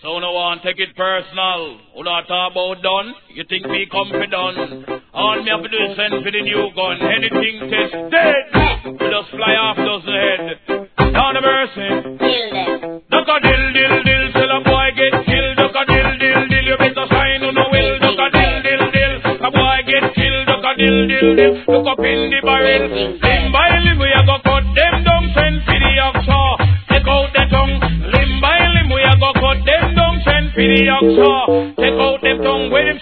So no one take it personal. Who not talk about done? You think me come for done? All me have to do is send for the new gun. Anything test dead. We just fly off dozen head. Down the mercy. Kill them. Duck a dill dill dill till a boy get killed. Duck a dill dill dill. You better sign on the will. Duck a dill dill dill. A boy get killed. Duck a dill dill dill. Look up in the barrel. Limb by limb we a go cut them down. Send for the oxa. Take out the tongue. Limb by limb we a go cut them down. Send for the oxa. Take out them tongue. When him